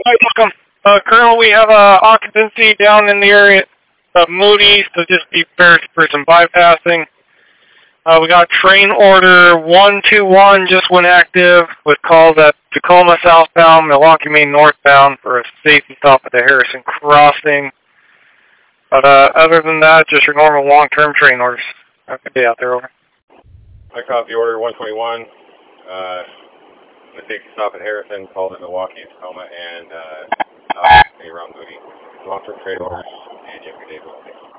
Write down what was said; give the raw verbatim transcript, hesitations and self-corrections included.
Hi, welcome. Uh, currently we have uh, occupancy down in the area of Moody, so just be prepared for some bypassing. Uh, we got train order one two one just went active with calls at Tacoma southbound, Milwaukee Main northbound for a safety stop at the Harrison Crossing. But uh, other than that, just your normal long-term train orders. Have a good day out there, over. I copy order one twenty-one. Uh, the safety stop at Harrison, called at Milwaukee, Tacoma, and uh, around Moody. Long-term trade orders, and you have a good day.